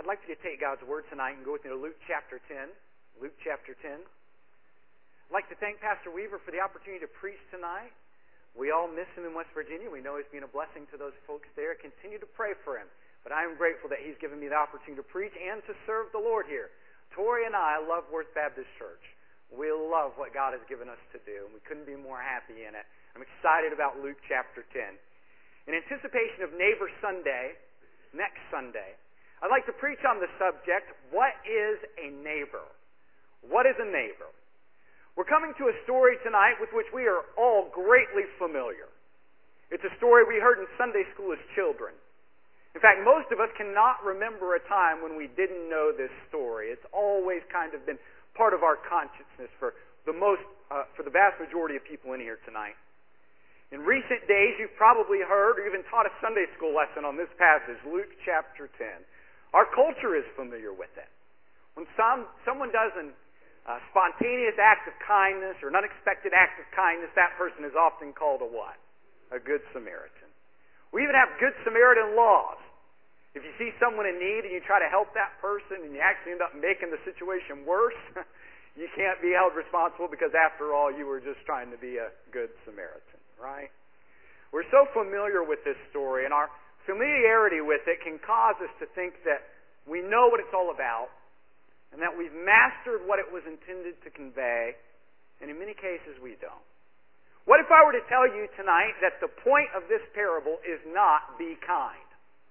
I'd like to take God's Word tonight and go with me to Luke chapter 10. Luke chapter 10. I'd like to thank Pastor Weaver for the opportunity to preach tonight. We all miss him in West Virginia. We know he's been a blessing to those folks there. Continue to pray for him. But I am grateful that he's given me the opportunity to preach and to serve the Lord here. Tori and I love Worth Baptist Church. We love what God has given us to do, and we couldn't be more happy in it. I'm excited about Luke chapter 10. In anticipation of Neighbor Sunday, next Sunday, I'd like to preach on the subject, what is a neighbor? What is a neighbor? We're coming to a story tonight with which we are all greatly familiar. It's a story we heard in Sunday school as children. In fact, most of us cannot remember a time when we didn't know this story. It's always kind of been part of our consciousness for the vast majority of people in here tonight. In recent days, you've probably heard or even taught a Sunday school lesson on this passage, Luke chapter 10. Our culture is familiar with it. When someone does a spontaneous act of kindness or an unexpected act of kindness, that person is often called a what? A Good Samaritan. We even have Good Samaritan laws. If you see someone in need and you try to help that person and you actually end up making the situation worse, you can't be held responsible because after all, you were just trying to be a Good Samaritan, right? We're so familiar with this story, and our familiarity with it can cause us to think that we know what it's all about and that we've mastered what it was intended to convey, and in many cases we don't. What if I were to tell you tonight that the point of this parable is not be kind?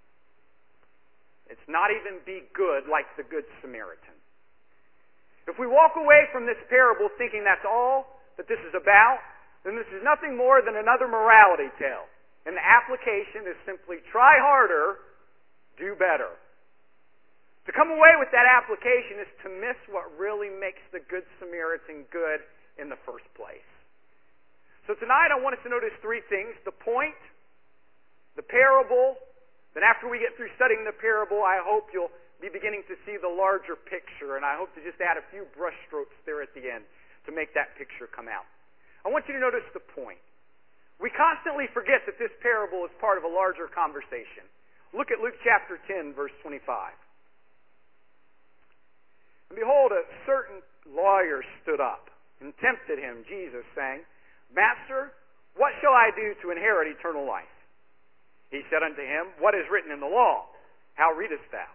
It's not even be good like the Good Samaritan. If we walk away from this parable thinking that's all that this is about, then this is nothing more than another morality tale. And the application is simply try harder, do better. To come away with that application is to miss what really makes the Good Samaritan good in the first place. So tonight I want us to notice three things: the point, the parable. Then after we get through studying the parable, I hope you'll be beginning to see the larger picture, and I hope to just add a few brushstrokes there at the end to make that picture come out. I want you to notice the point. We constantly forget that this parable is part of a larger conversation. Look at Luke chapter 10, verse 25. And behold, a certain lawyer stood up and tempted him, Jesus, saying, Master, what shall I do to inherit eternal life? He said unto him, What is written in the law? How readest thou?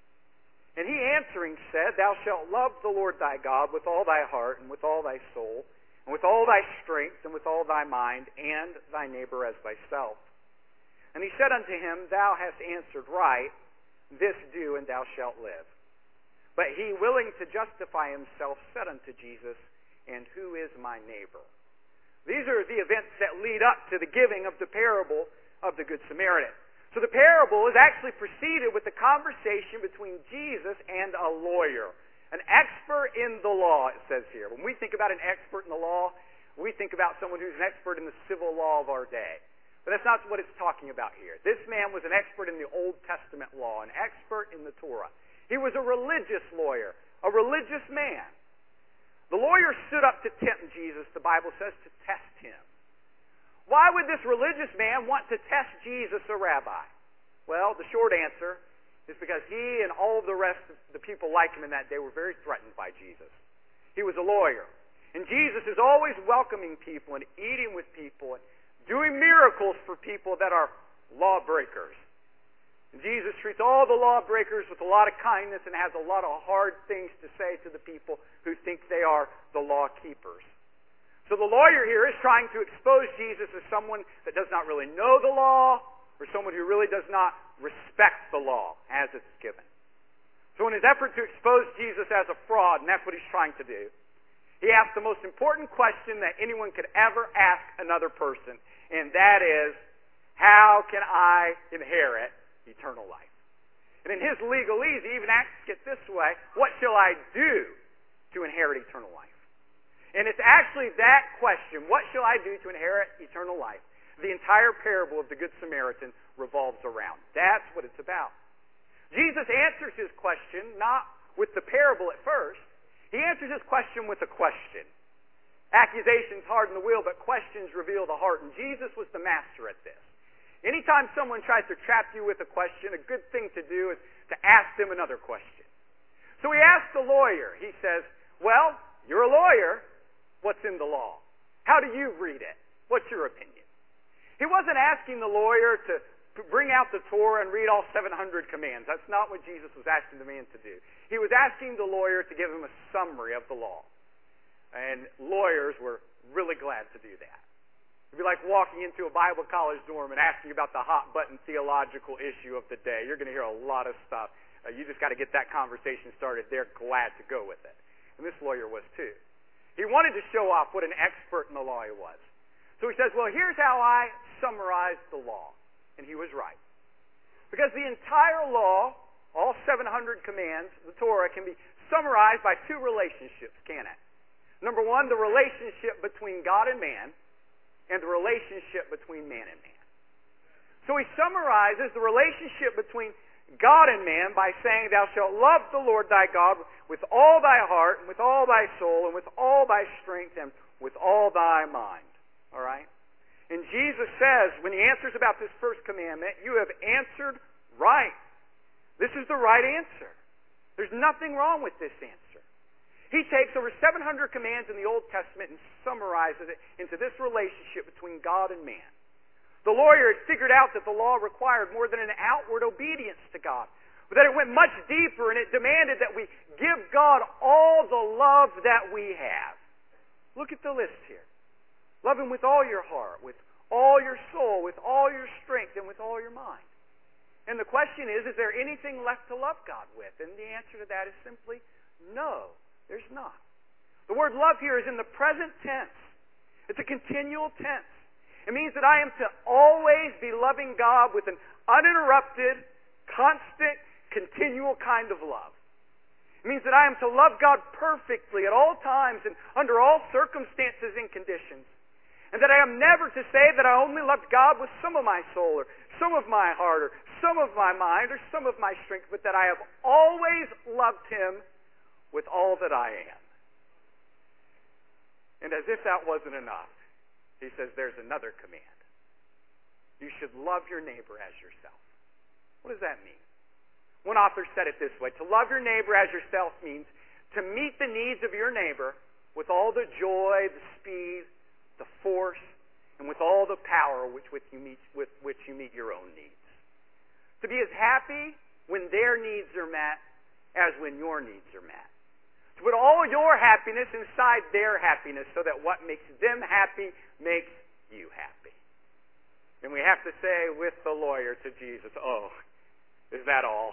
And he answering said, Thou shalt love the Lord thy God with all thy heart and with all thy soul, and with all thy strength, and with all thy mind, and thy neighbor as thyself. And he said unto him, Thou hast answered right, this do, and thou shalt live. But he, willing to justify himself, said unto Jesus, And who is my neighbor? These are the events that lead up to the giving of the parable of the Good Samaritan. So the parable is actually preceded with the conversation between Jesus and a lawyer. An expert in the law, it says here. When we think about an expert in the law, we think about someone who's an expert in the civil law of our day. But that's not what it's talking about here. This man was an expert in the Old Testament law, an expert in the Torah. He was a religious lawyer, a religious man. The lawyer stood up to tempt Jesus, the Bible says, to test him. Why would this religious man want to test Jesus, a rabbi? Well, the short answer is because he and all of the rest of the people like him in that day were very threatened by Jesus. He was a lawyer. And Jesus is always welcoming people and eating with people and doing miracles for people that are lawbreakers. And Jesus treats all the lawbreakers with a lot of kindness and has a lot of hard things to say to the people who think they are the law keepers. So the lawyer here is trying to expose Jesus as someone that does not really know the law, or someone who really does not respect the law as it's given. So in his effort to expose Jesus as a fraud, and that's what he's trying to do, he asked the most important question that anyone could ever ask another person, and that is, how can I inherit eternal life? And in his legalese, he even asks it this way, what shall I do to inherit eternal life? And it's actually that question, what shall I do to inherit eternal life? The entire parable of the Good Samaritan revolves around. That's what it's about. Jesus answers his question not with the parable at first. He answers his question with a question. Accusations harden the wheel, but questions reveal the heart. And Jesus was the master at this. anytime someone tries to trap you with a question, a good thing to do is to ask them another question. So he asked the lawyer. He says, well, you're a lawyer. What's in the law? How do you read it? What's your opinion? He wasn't asking the lawyer to bring out the Torah and read all 700 commands. That's not what Jesus was asking the man to do. He was asking the lawyer to give him a summary of the law. And lawyers were really glad to do that. It'd be like walking into a Bible college dorm and asking about the hot button theological issue of the day. You're going to hear a lot of stuff. You just got to get that conversation started. They're glad to go with it. And this lawyer was too. He wanted to show off what an expert in the law he was. So he says, well, here's how I summarize the law. And he was right. Because the entire law, all 700 commands, the Torah, can be summarized by two relationships, can it? Number one, the relationship between God and man, and the relationship between man and man. So he summarizes the relationship between God and man by saying, thou shalt love the Lord thy God with all thy heart, and with all thy soul, and with all thy strength, and with all thy mind. All right? And Jesus says, when he answers about this first commandment, you have answered right. This is the right answer. There's nothing wrong with this answer. He takes over 700 commands in the Old Testament and summarizes it into this relationship between God and man. The lawyer had figured out that the law required more than an outward obedience to God, but that it went much deeper and it demanded that we give God all the love that we have. Look at the list here. Love Him with all your heart, with all your soul, with all your strength, and with all your mind. And the question is there anything left to love God with? And the answer to that is simply no, there's not. The word love here is in the present tense. It's a continual tense. It means that I am to always be loving God with an uninterrupted, constant, continual kind of love. It means that I am to love God perfectly at all times and under all circumstances and conditions. And that I am never to say that I only loved God with some of my soul or some of my heart or some of my mind or some of my strength, but that I have always loved Him with all that I am. And as if that wasn't enough, he says there's another command. You should love your neighbor as yourself. What does that mean? One author said it this way: to love your neighbor as yourself means to meet the needs of your neighbor with all the joy, the speed, the force, and with all the power with which you meet your own needs. To be as happy when their needs are met as when your needs are met. To put all your happiness inside their happiness so that what makes them happy makes you happy. And we have to say with the lawyer to Jesus, oh, is that all?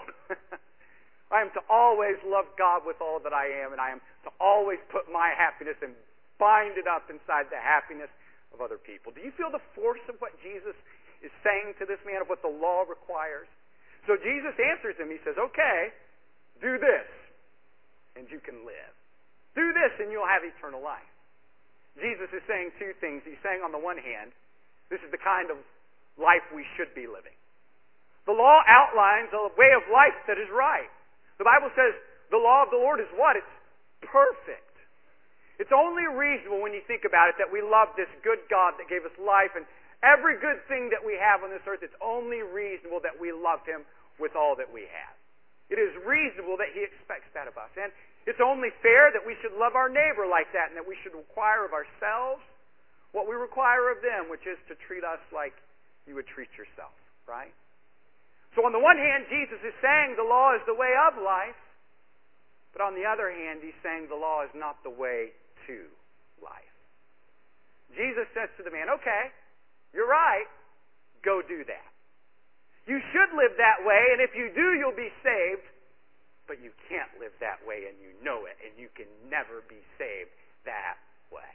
I am to always love God with all that I am, and I am to always put my happiness and bind it up inside the happiness of other people. Do you feel the force of what Jesus is saying to this man, of what the law requires? So Jesus answers him. He says, okay, do this, and you can live. Do this, and you'll have eternal life. Jesus is saying two things. He's saying, on the one hand, this is the kind of life we should be living. The law outlines a way of life that is right. The Bible says the law of the Lord is what? It's perfect. It's only reasonable when you think about it that we love this good God that gave us life and every good thing that we have on this earth. It's only reasonable that we love Him with all that we have. It is reasonable that He expects that of us. And it's only fair that we should love our neighbor like that, and that we should require of ourselves what we require of them, which is to treat us like you would treat yourself, right? So on the one hand, Jesus is saying the law is the way of life, but on the other hand, He's saying the law is not the way to life. Jesus says to the man, okay, you're right, go do that. You should live that way, and if you do, you'll be saved, but you can't live that way, and you know it, and you can never be saved that way.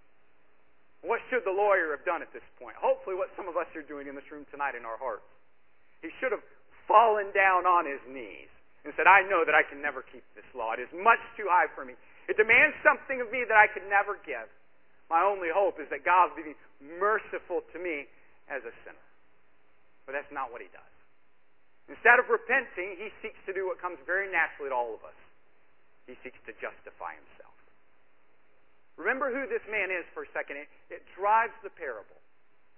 What should the lawyer have done at this point? Hopefully what some of us are doing in this room tonight in our hearts. He should have fallen down on his knees and said, I know that I can never keep this law. It is much too high for me. It demands something of me that I could never give. My only hope is that God will be merciful to me as a sinner. But that's not what He does. Instead of repenting, He seeks to do what comes very naturally to all of us. He seeks to justify Himself. Remember who this man is for a second. It drives the parable.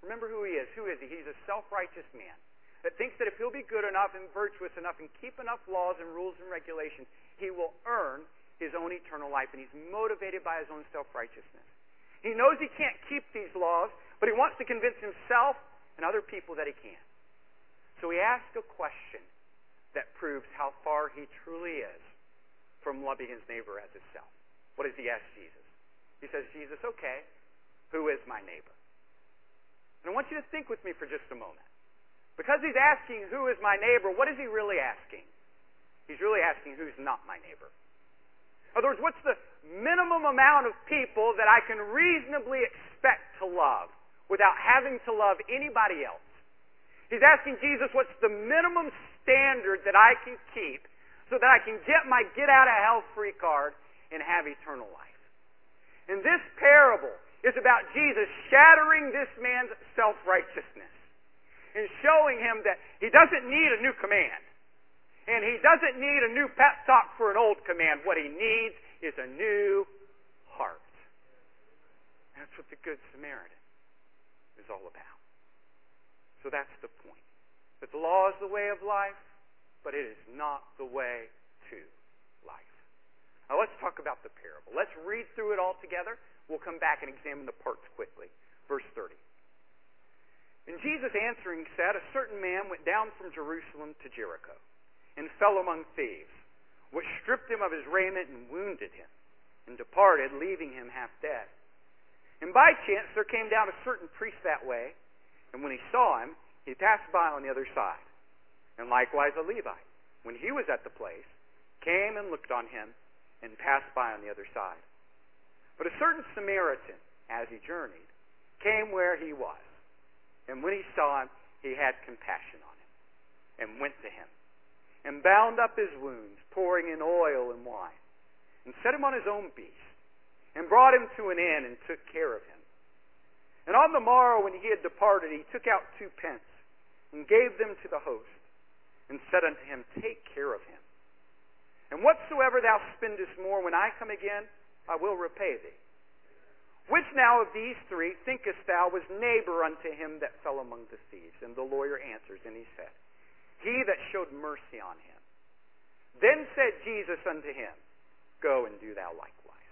Remember who he is. Who is he? He's a self-righteous man that thinks that if he'll be good enough and virtuous enough and keep enough laws and rules and regulations, he will earn his own eternal life, and he's motivated by his own self-righteousness. He knows he can't keep these laws, but he wants to convince himself and other people that he can. So he asks a question that proves how far he truly is from loving his neighbor as himself. What does he ask Jesus? He says, Jesus, okay, who is my neighbor? And I want you to think with me for just a moment. Because he's asking, who is my neighbor, what is he really asking? He's really asking, who's not my neighbor? In other words, what's the minimum amount of people that I can reasonably expect to love without having to love anybody else? He's asking Jesus, what's the minimum standard that I can keep so that I can get my get-out-of-hell-free card and have eternal life? And this parable is about Jesus shattering this man's self-righteousness and showing him that he doesn't need a new command. And he doesn't need a new pep talk for an old command. What he needs is a new heart. That's what the Good Samaritan is all about. So that's the point. That the law is the way of life, but it is not the way to life. Now let's talk about the parable. Let's read through it all together. We'll come back and examine the parts quickly. Verse 30. And Jesus answering said, a certain man went down from Jerusalem to Jericho and fell among thieves, which stripped him of his raiment and wounded him, and departed, leaving him half dead. And by chance there came down a certain priest that way, and when he saw him, he passed by on the other side. And likewise a Levite, when he was at the place, came and looked on him, and passed by on the other side. But a certain Samaritan, as he journeyed, came where he was. And when he saw him, he had compassion on him, and went to him, and bound up his wounds, pouring in oil and wine, and set him on his own beast, and brought him to an inn, and took care of him. And on the morrow, when he had departed, he took out 2 pence, and gave them to the host, and said unto him, take care of him. And whatsoever thou spendest more, when I come again, I will repay thee. Which now of these 3 thinkest thou was neighbor unto him that fell among the thieves? And the lawyer answers, and he said, he that showed mercy on him. Then said Jesus unto him, go and do thou likewise.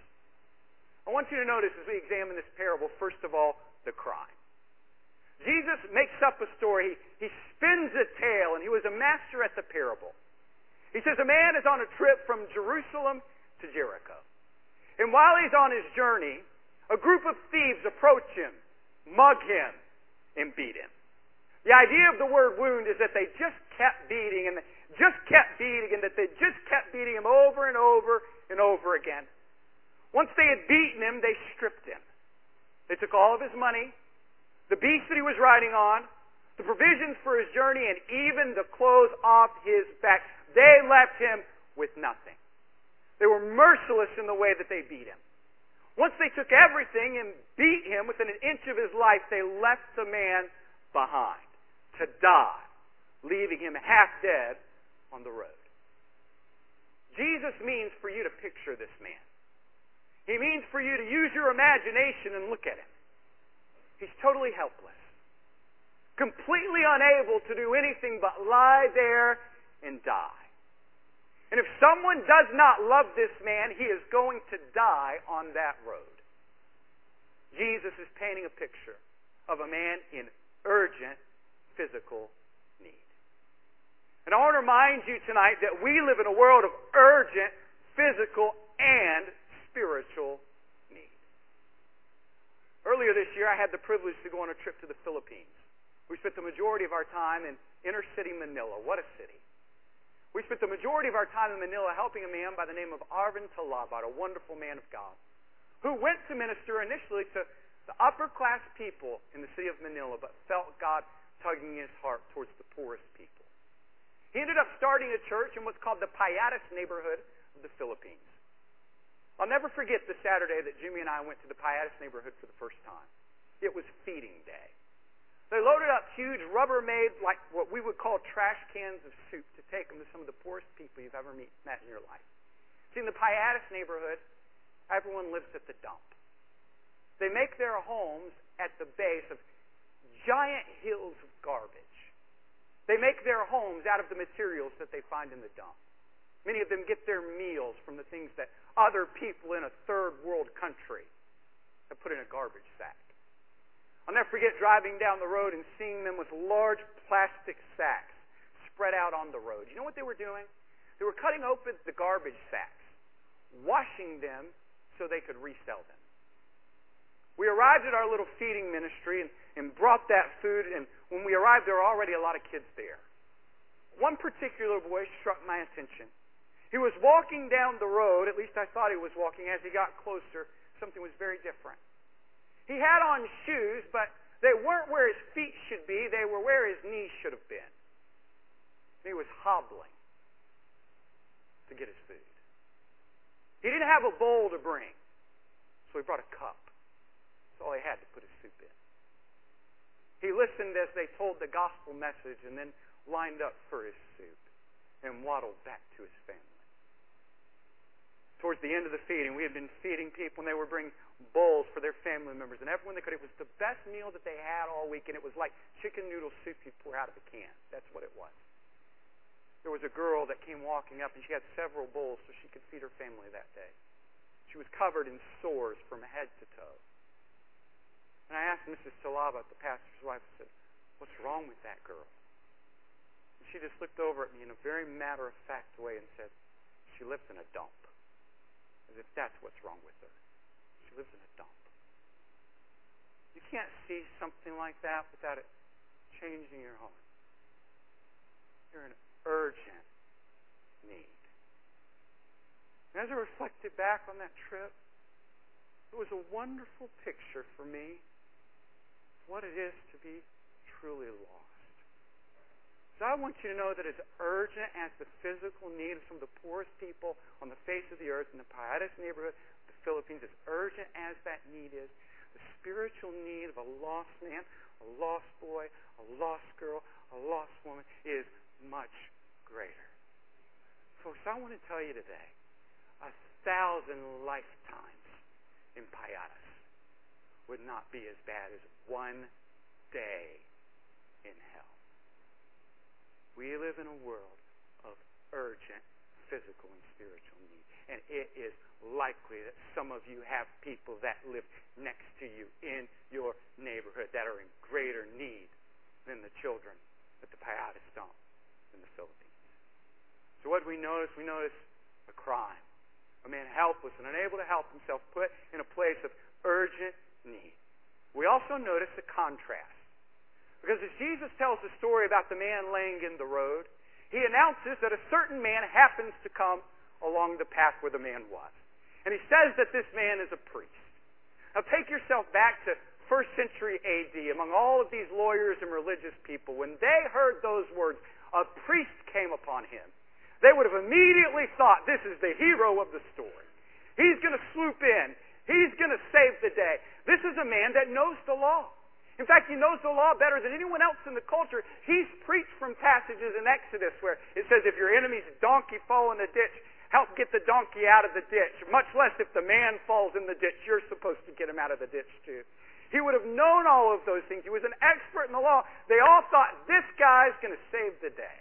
I want you to notice as we examine this parable, first of all, the crime. Jesus makes up a story. He spins a tale, and he was a master at the parable. He says a man is on a trip from Jerusalem to Jericho. And while he's on his journey, a group of thieves approach him, mug him, and beat him. The idea of the word wound is that they just kept beating, and just kept beating, and that they just kept beating him over and over and over again. Once they had beaten him, they stripped him. They took all of his money, the beast that he was riding on, the provisions for his journey, and even the clothes off his back. They left him with nothing. They were merciless in the way that they beat him. Once they took everything and beat him within an inch of his life, they left the man behind to die, leaving him half dead on the road. Jesus means for you to picture this man. He means for you to use your imagination and look at him. He's totally helpless, completely unable to do anything but lie there and die. And if someone does not love this man, he is going to die on that road. Jesus is painting a picture of a man in urgent physical need. And I want to remind you tonight that we live in a world of urgent physical and spiritual need. Earlier this year, I had the privilege to go on a trip to the Philippines. We spent the majority of our time in inner city Manila. What a city. We spent the majority of our time in Manila helping a man by the name of Arvin Talabat, a wonderful man of God, who went to minister initially to the upper-class people in the city of Manila, but felt God tugging his heart towards the poorest people. He ended up starting a church in what's called the Payatas neighborhood of the Philippines. I'll never forget the Saturday that Jimmy and I went to the Payatas neighborhood for the first time. It was feeding day. They loaded up huge Rubbermaid, like what we would call trash cans of soup, to take them to some of the poorest people you've ever met in your life. See, in the Payatas neighborhood, everyone lives at the dump. They make their homes at the base of giant hills of garbage. They make their homes out of the materials that they find in the dump. Many of them get their meals from the things that other people in a third world country have put in a garbage sack. I'll never forget driving down the road and seeing them with large plastic sacks spread out on the road. You know what they were doing? They were cutting open the garbage sacks, washing them so they could resell them. We arrived at our little feeding ministry and brought that food, and when we arrived, there were already a lot of kids there. One particular boy struck my attention. He was walking down the road, at least I thought he was walking. As he got closer, something was very different. He had on shoes, but they weren't where his feet should be. They were where his knees should have been. He was hobbling to get his food. He didn't have a bowl to bring, so he brought a cup. That's all he had to put his soup in. He listened as they told the gospel message and then lined up for his soup and waddled back to his family. Towards the end of the feeding, we had been feeding people, and they were bringing bowls for their family members, and everyone they could. It was the best meal that they had all week, and it was like chicken noodle soup you pour out of a can. That's what it was. There was a girl that came walking up, and she had several bowls so she could feed her family that day. She was covered in sores from head to toe. And I asked Mrs. Salava, the pastor's wife, I said, "What's wrong with that girl?" And she just looked over at me in a very matter-of-fact way and said, "She lives in a dump." As if that's what's wrong with her. She lives in a dump. You can't see something like that without it changing your heart. You're in urgent need. And as I reflected back on that trip, it was a wonderful picture for me of what it is to be truly lost. So I want you to know that as urgent as the physical need of some of the poorest people on the face of the earth in the Payatas neighborhood of the Philippines, as urgent as that need is, the spiritual need of a lost man, a lost boy, a lost girl, a lost woman is much greater. Folks, I want to tell you today, 1,000 lifetimes in Payatas would not be as bad as one day in hell. We live in a world of urgent physical and spiritual need. And it is likely that some of you have people that live next to you in your neighborhood that are in greater need than the children at the Payatas dump in the Philippines. So what do we notice? We notice a crime. A man helpless and unable to help himself, put in a place of urgent need. We also notice a contrast. Because as Jesus tells the story about the man laying in the road, he announces that a certain man happens to come along the path where the man was. And he says that this man is a priest. Now take yourself back to 1st century A.D. among all of these lawyers and religious people. When they heard those words, a priest came upon him. They would have immediately thought, this is the hero of the story. He's going to swoop in. He's going to save the day. This is a man that knows the law. In fact, he knows the law better than anyone else in the culture. He's preached from passages in Exodus where it says, if your enemy's donkey fall in the ditch, help get the donkey out of the ditch. Much less if the man falls in the ditch, you're supposed to get him out of the ditch too. He would have known all of those things. He was an expert in the law. They all thought, this guy's going to save the day.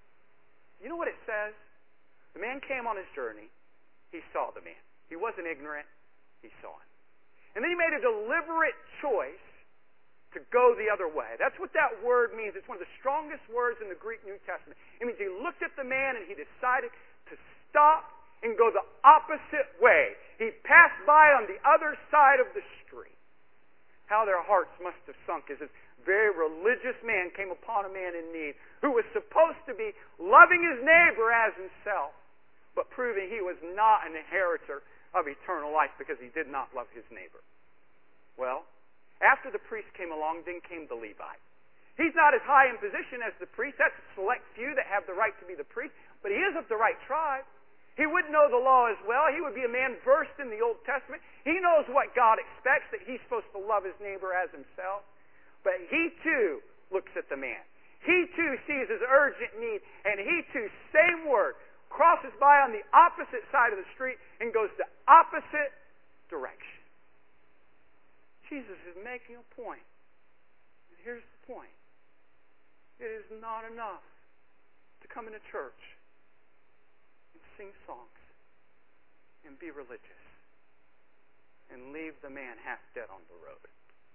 You know what it says? The man came on his journey. He saw the man. He wasn't ignorant. He saw him. And then he made a deliberate choice to go the other way. That's what that word means. It's one of the strongest words in the Greek New Testament. It means he looked at the man and he decided to stop and go the opposite way. He passed by on the other side of the street. How their hearts must have sunk as this very religious man came upon a man in need who was supposed to be loving his neighbor as himself, but proving he was not an inheritor of eternal life because he did not love his neighbor. Well, after the priest came along, then came the Levite. He's not as high in position as the priest. That's a select few that have the right to be the priest, but he is of the right tribe. He would know the law as well. He would be a man versed in the Old Testament. He knows what God expects, that he's supposed to love his neighbor as himself. But he too looks at the man. He too sees his urgent need, and he too, same word, crosses by on the opposite side of the street and goes the opposite direction. Jesus is making a point. And here's the point. It is not enough to come into church and sing songs and be religious and leave the man half dead on the road.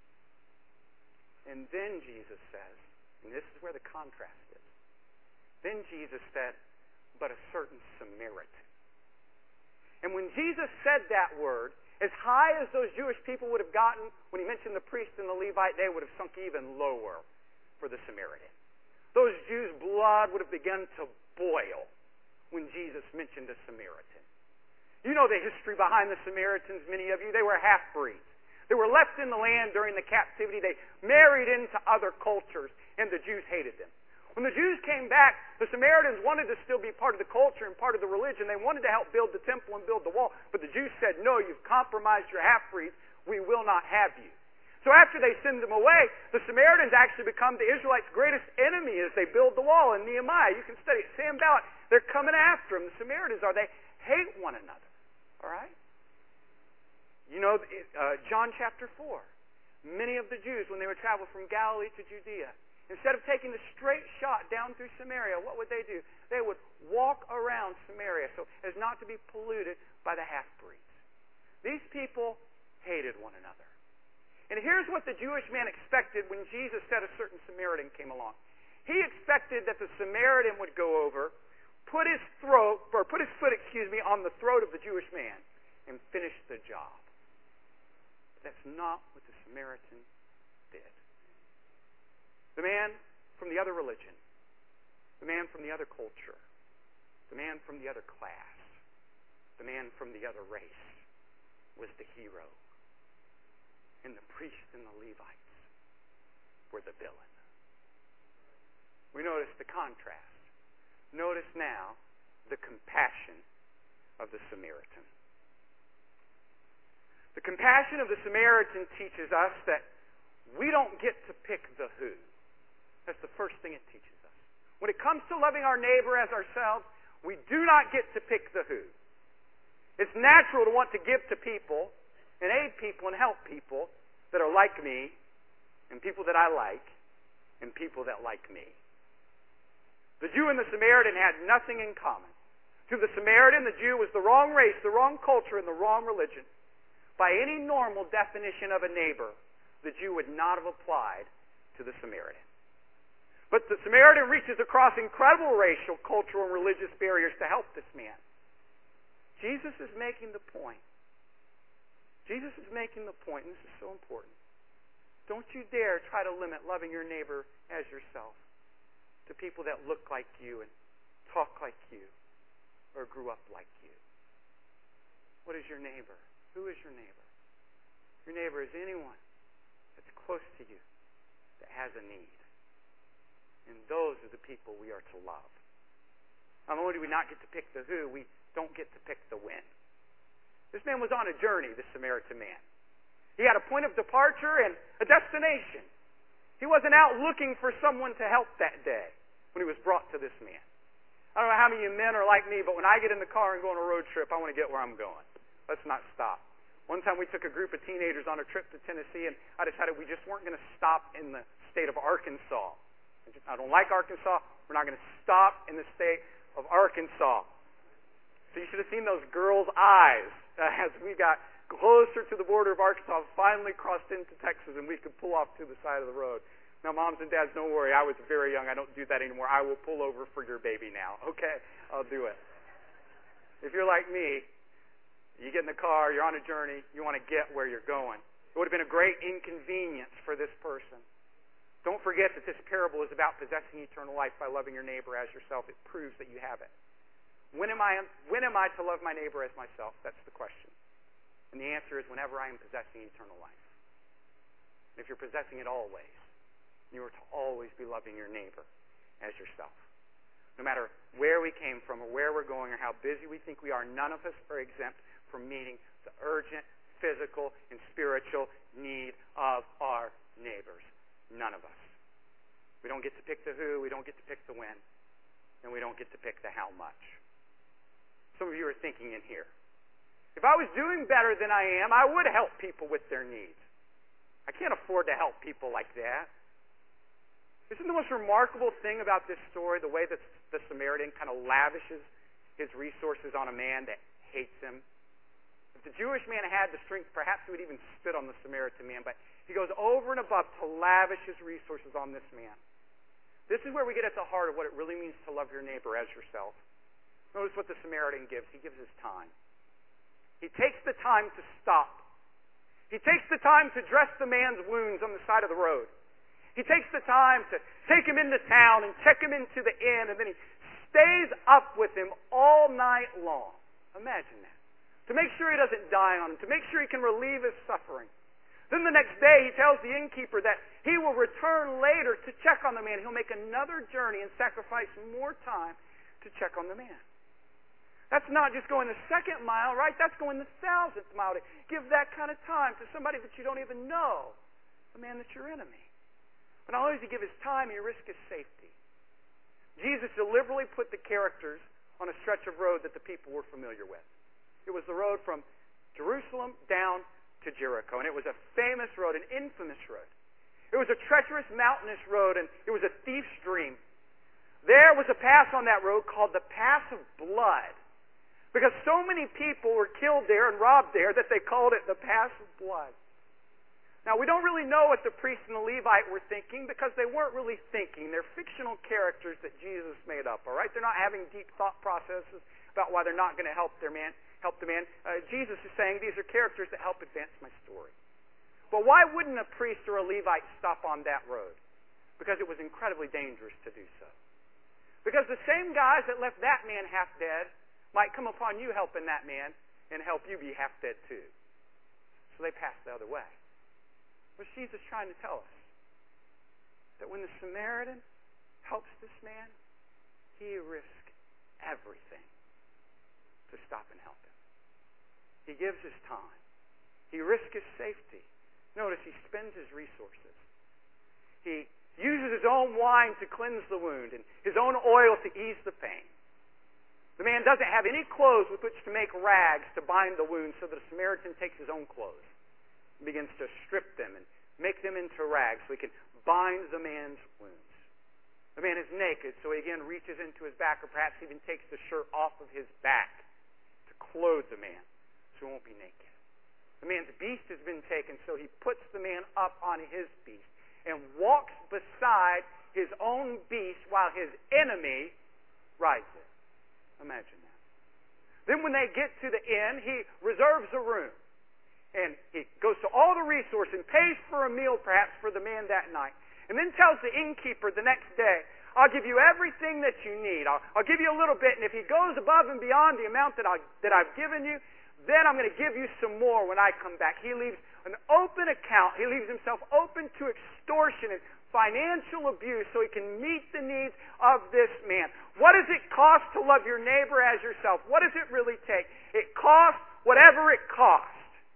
And then Jesus says, and this is where the contrast is, then Jesus said, but a certain Samaritan. And when Jesus said that word, as high as those Jewish people would have gotten, when he mentioned the priest and the Levite, they would have sunk even lower for the Samaritan. Those Jews' blood would have begun to boil when Jesus mentioned a Samaritan. You know the history behind the Samaritans, many of you. They were half-breeds. They were left in the land during the captivity. They married into other cultures, and the Jews hated them. When the Jews came back, the Samaritans wanted to still be part of the culture and part of the religion. They wanted to help build the temple and build the wall. But the Jews said, no, you've compromised your half-breeds. We will not have you. So after they send them away, the Samaritans actually become the Israelites' greatest enemy as they build the wall in Nehemiah. You can study it. Sanballat, they're coming after them. The Samaritans are. They hate one another. All right? You know, John chapter 4. Many of the Jews, when they would travel from Galilee to Judea, instead of taking the straight shot down through Samaria, what would they do? They would walk around Samaria so as not to be polluted by the half-breeds. These people hated one another. And here's what the Jewish man expected when Jesus said a certain Samaritan came along. He expected that the Samaritan would go over, put his foot, on the throat of the Jewish man and finish the job. But that's not what the Samaritan did. The man from the other religion, the man from the other culture, the man from the other class, the man from the other race was the hero. And the priests and the Levites were the villain. We notice the contrast. Notice now the compassion of the Samaritan. The compassion of the Samaritan teaches us that we don't get to pick the who. That's the first thing it teaches us. When it comes to loving our neighbor as ourselves, we do not get to pick the who. It's natural to want to give to people and aid people and help people that are like me and people that I like and people that like me. The Jew and the Samaritan had nothing in common. To the Samaritan, the Jew was the wrong race, the wrong culture, and the wrong religion. By any normal definition of a neighbor, the Jew would not have applied to the Samaritan. But the Samaritan reaches across incredible racial, cultural, and religious barriers to help this man. Jesus is making the point. Jesus is making the point, and this is so important. Don't you dare try to limit loving your neighbor as yourself to people that look like you and talk like you or grew up like you. What is your neighbor? Who is your neighbor? Your neighbor is anyone that's close to you that has a need. And those are the people we are to love. Not only do we not get to pick the who, we don't get to pick the when. This man was on a journey, this Samaritan man. He had a point of departure and a destination. He wasn't out looking for someone to help that day when he was brought to this man. I don't know how many of you men are like me, but when I get in the car and go on a road trip, I want to get where I'm going. Let's not stop. One time we took a group of teenagers on a trip to Tennessee, and I decided we just weren't going to stop in the state of Arkansas. I don't like Arkansas. We're not going to stop in the state of Arkansas. So you should have seen those girls' eyes as we got closer to the border of Arkansas, finally crossed into Texas, and we could pull off to the side of the road. Now, moms and dads, don't worry. I was very young. I don't do that anymore. I will pull over for your baby now. Okay? I'll do it. If you're like me, you get in the car, you're on a journey, you want to get where you're going. It would have been a great inconvenience for this person. Don't forget that this parable is about possessing eternal life by loving your neighbor as yourself. It proves that you have it. When am I to love my neighbor as myself? That's the question. And the answer is whenever I am possessing eternal life. And if you're possessing it always, you are to always be loving your neighbor as yourself. No matter where we came from or where we're going or how busy we think we are, none of us are exempt from meeting the urgent physical and spiritual need of our neighbors. None of us. We don't get to pick the who, we don't get to pick the when, and we don't get to pick the how much. Some of you are thinking in here, if I was doing better than I am, I would help people with their needs. I can't afford to help people like that. Isn't the most remarkable thing about this story the way that the Samaritan kind of lavishes his resources on a man that hates him? If the Jewish man had the strength, perhaps he would even spit on the Samaritan man, but he goes over and above to lavish his resources on this man. This is where we get at the heart of what it really means to love your neighbor as yourself. Notice what the Samaritan gives. He gives his time. He takes the time to stop. He takes the time to dress the man's wounds on the side of the road. He takes the time to take him into town and check him into the inn, and then he stays up with him all night long. Imagine that. To make sure he doesn't die on him, to make sure he can relieve his suffering. Then the next day he tells the innkeeper that he will return later to check on the man. He'll make another journey and sacrifice more time to check on the man. That's not just going the second mile, right? That's going the 1,000th mile to give that kind of time to somebody that you don't even know, a man that's your enemy. But not only does he give his time, he risks his safety. Jesus deliberately put the characters on a stretch of road that the people were familiar with. It was the road from Jerusalem down to Jericho, and it was a famous road, an infamous road. It was a treacherous, mountainous road, and it was a thief's dream. There was a pass on that road called the Pass of Blood, because so many people were killed there and robbed there that they called it the Pass of Blood. Now, we don't really know what the priest and the Levite were thinking because they weren't really thinking. They're fictional characters that Jesus made up, all right? They're not having deep thought processes about why they're not going to help the man. Jesus is saying these are characters that help advance my story. But why wouldn't a priest or a Levite stop on that road? Because it was incredibly dangerous to do so. Because the same guys that left that man half dead might come upon you helping that man and help you be half dead too. So they passed the other way. What's Jesus trying to tell us? That when the Samaritan helps this man, he risks everything to stop and help him. He gives his time. He risks his safety. Notice he spends his resources. He uses his own wine to cleanse the wound and his own oil to ease the pain. The man doesn't have any clothes with which to make rags to bind the wound, so the Samaritan takes his own clothes and begins to strip them and make them into rags so he can bind the man's wounds. The man is naked, so he again reaches into his back, or perhaps even takes the shirt off of his back to clothe the man so he won't be naked. The man's beast has been taken, so he puts the man up on his beast and walks beside his own beast while his enemy rides it. Imagine that. Then when they get to the inn, he reserves a room. And he goes to all the resources and pays for a meal perhaps for the man that night. And then tells the innkeeper the next day, I'll give you everything that you need. I'll give you a little bit, and if he goes above and beyond the amount that I've given you, then I'm going to give you some more when I come back. He leaves an open account. He leaves himself open to extortion and financial abuse so he can meet the needs of this man. What does it cost to love your neighbor as yourself? What does it really take? It costs whatever it costs.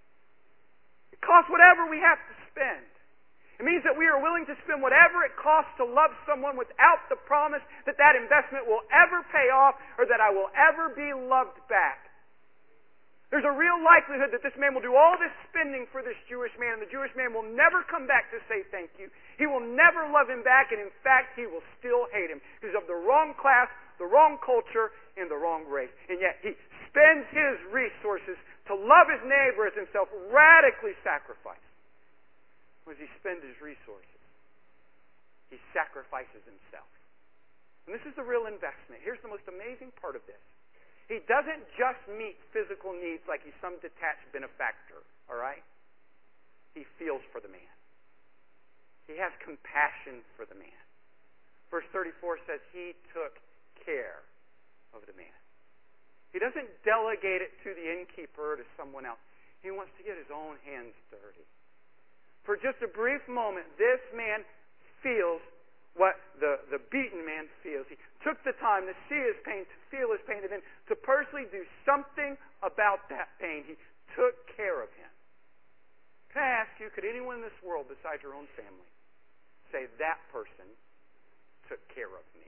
It costs whatever we have to spend. It means that we are willing to spend whatever it costs to love someone without the promise that that investment will ever pay off or that I will ever be loved back. There's a real likelihood that this man will do all this spending for this Jewish man, and the Jewish man will never come back to say thank you. He will never love him back, and in fact, he will still hate him. He's of the wrong class, the wrong culture, and the wrong race. And yet he spends his resources to love his neighbor as himself, radically sacrificed. As he spends his resources, he sacrifices himself. And this is the real investment. Here's the most amazing part of this. He doesn't just meet physical needs like he's some detached benefactor, all right? He feels for the man. He has compassion for the man. Verse 34 says he took care of the man. He doesn't delegate it to the innkeeper or to someone else. He wants to get his own hands dirty. For just a brief moment, this man feels what the beaten man feels. He took the time to see his pain, to feel his pain, and then to personally do something about that pain. He took care of him. Can I ask you, could anyone in this world besides your own family say that person took care of me?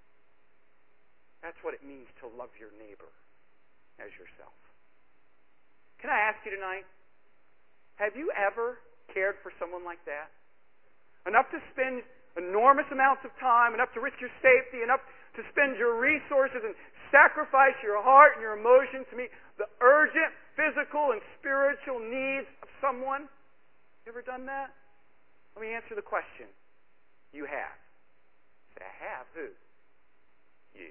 That's what it means to love your neighbor as yourself. Can I ask you tonight, have you ever cared for someone like that? Enough to spend enormous amounts of time, enough to risk your safety, enough to spend your resources and sacrifice your heart and your emotions to meet the urgent physical and spiritual needs of someone? You ever done that? Let me answer the question. You have. Say, I have. Who? You.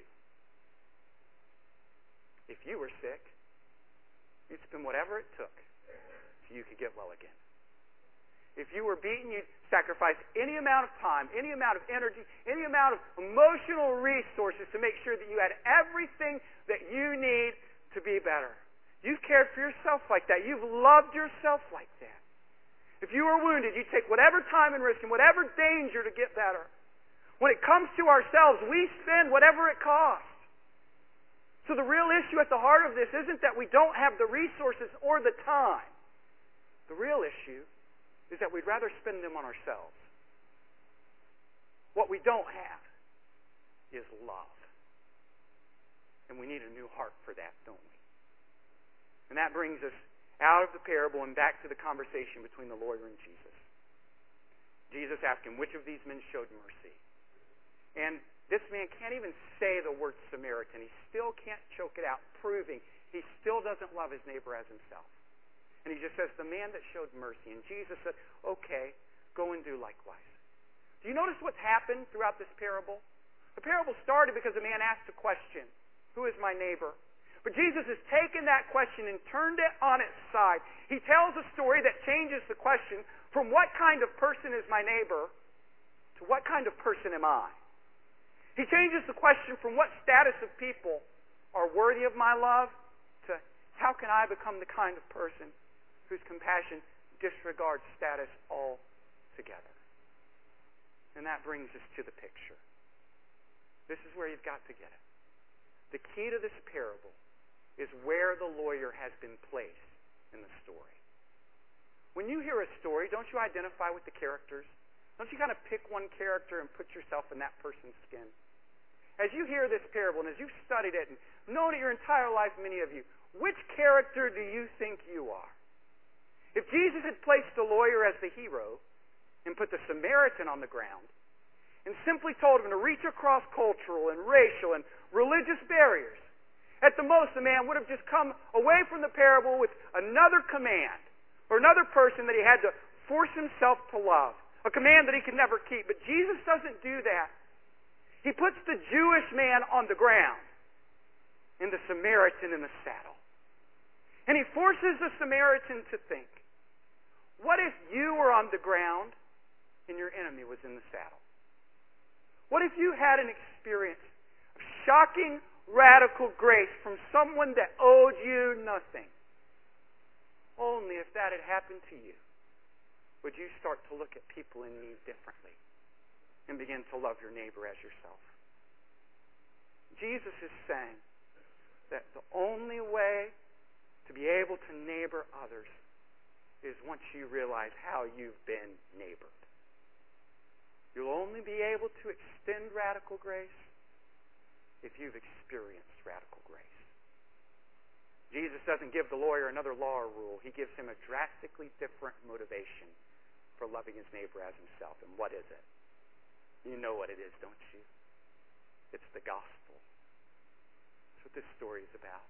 If you were sick, you'd spend whatever it took so you could get well again. If you were beaten, you'd sacrifice any amount of time, any amount of energy, any amount of emotional resources to make sure that you had everything that you need to be better. You've cared for yourself like that. You've loved yourself like that. If you were wounded, you'd take whatever time and risk and whatever danger to get better. When it comes to ourselves, we spend whatever it costs. So the real issue at the heart of this isn't that we don't have the resources or the time. The real issue is that we'd rather spend them on ourselves. What we don't have is love. And we need a new heart for that, don't we? And that brings us out of the parable and back to the conversation between the lawyer and Jesus. Jesus asked him, which of these men showed mercy? And this man can't even say the word Samaritan. He still can't choke it out, proving he still doesn't love his neighbor as himself. And he just says, the man that showed mercy. And Jesus said, okay, go and do likewise. Do you notice what's happened throughout this parable? The parable started because a man asked a question, who is my neighbor? But Jesus has taken that question and turned it on its side. He tells a story that changes the question from what kind of person is my neighbor to what kind of person am I? He changes the question from what status of people are worthy of my love to how can I become the kind of person whose compassion disregards status altogether. And that brings us to the picture. This is where you've got to get it. The key to this parable is where the lawyer has been placed in the story. When you hear a story, don't you identify with the characters? Don't you kind of pick one character and put yourself in that person's skin? As you hear this parable, and as you've studied it and known it your entire life, many of you, which character do you think you are? If Jesus had placed the lawyer as the hero and put the Samaritan on the ground and simply told him to reach across cultural and racial and religious barriers, at the most the man would have just come away from the parable with another command or another person that he had to force himself to love, a command that he could never keep. But Jesus doesn't do that. He puts the Jewish man on the ground and the Samaritan in the saddle. And he forces the Samaritan to think, what if you were on the ground and your enemy was in the saddle? What if you had an experience of shocking, radical grace from someone that owed you nothing? Only if that had happened to you, would you start to look at people in need differently and begin to love your neighbor as yourself? Jesus is saying that the only way to be able to neighbor others is once you realize how you've been neighbored. You'll only be able to extend radical grace if you've experienced radical grace. Jesus doesn't give the lawyer another law or rule. He gives him a drastically different motivation for loving his neighbor as himself. And what is it? You know what it is, don't you? It's the gospel. That's what this story is about.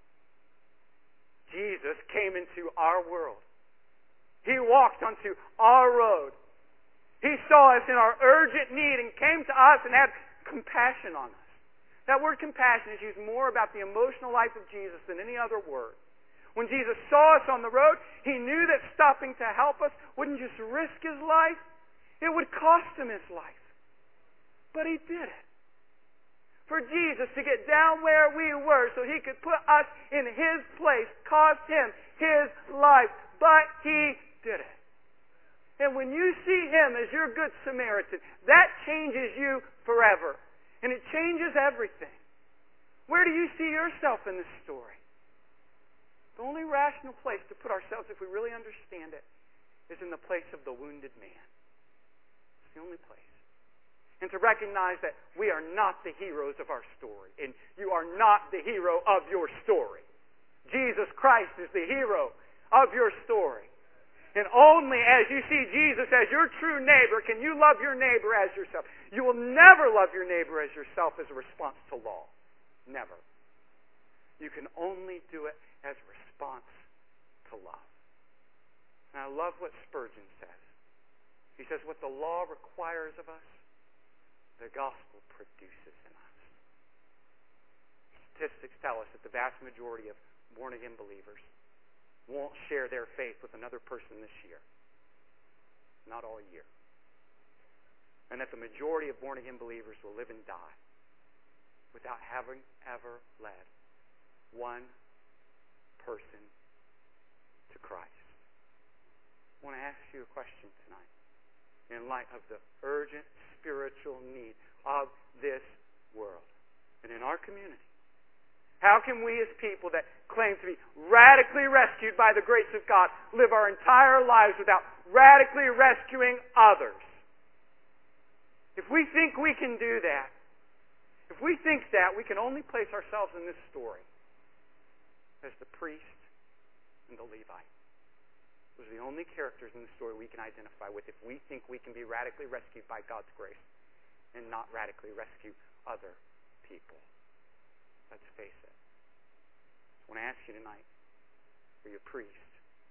Jesus came into our world. He walked onto our road. He saw us in our urgent need and came to us and had compassion on us. That word compassion is used more about the emotional life of Jesus than any other word. When Jesus saw us on the road, He knew that stopping to help us wouldn't just risk His life, it would cost Him His life. But He did it. For Jesus to get down where we were so He could put us in His place cost Him His life. But He did it. And when you see Him as your good Samaritan, that changes you forever. And it changes everything. Where do you see yourself in this story? The only rational place to put ourselves, if we really understand it, is in the place of the wounded man. It's the only place. And to recognize that we are not the heroes of our story. And you are not the hero of your story. Jesus Christ is the hero of your story. And only as you see Jesus as your true neighbor can you love your neighbor as yourself. You will never love your neighbor as yourself as a response to law. Never. You can only do it as a response to love. And I love what Spurgeon says. He says, what the law requires of us, the gospel produces in us. Statistics tell us that the vast majority of born-again believers won't share their faith with another person this year. Not all year. And that the majority of born-again believers will live and die without having ever led one person to Christ. I want to ask you a question tonight in light of the urgent spiritual need of this world and in our community. How can we as people that claim to be radically rescued by the grace of God live our entire lives without radically rescuing others? If we think we can do that, if we think that, we can only place ourselves in this story as the priest and the Levite. Those are the only characters in the story we can identify with if we think we can be radically rescued by God's grace and not radically rescue other people. Let's face it. I want to ask you tonight, are you a priest?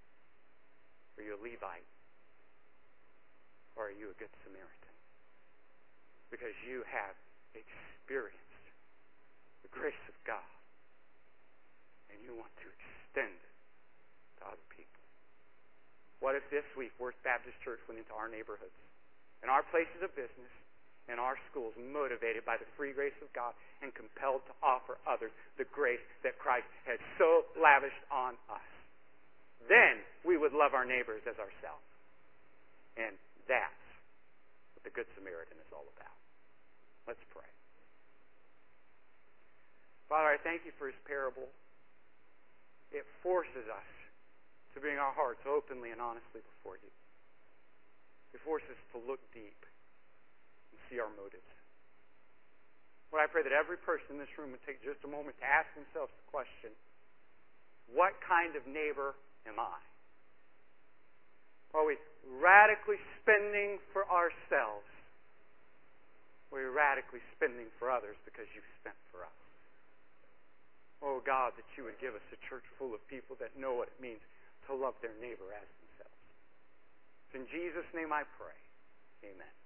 Are you a Levite? Or are you a Good Samaritan? Because you have experienced the grace of God and you want to extend it to other people. What if this week Worth Baptist Church went into our neighborhoods, in our places of business, in our schools, motivated by the free grace of God and compelled to offer others the grace that Christ has so lavished on us? Then we would love our neighbors as ourselves. And that's what the Good Samaritan is all about. Let's pray. Father, I thank you for his parable. It forces us to bring our hearts openly and honestly before you. It forces us to look deep and see our motives. Lord, I pray that every person in this room would take just a moment to ask themselves the question, what kind of neighbor am I? Are we radically spending for ourselves? Or are we radically spending for others because you've spent for us? Oh God, that you would give us a church full of people that know what it means to love their neighbor as themselves. In Jesus' name I pray. Amen.